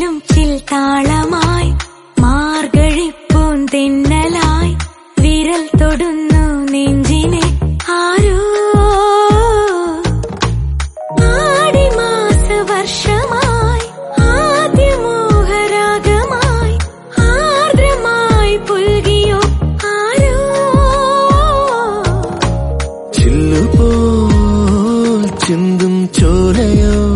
ചുറ്റിലും ചിൽത്താളമായി മാർഗഴിപ്പൂന്തെന്നലായി വിരൽ തൊടുന്നു നെഞ്ചിനെ ആരോ ആടിമാസ വർഷമായി ആദ്യമോഹരാഗമായി ആർദ്രമായി പുൽകിയോ ആരോ ചില്ലുപോൽ ചിന്തും ചോരയോ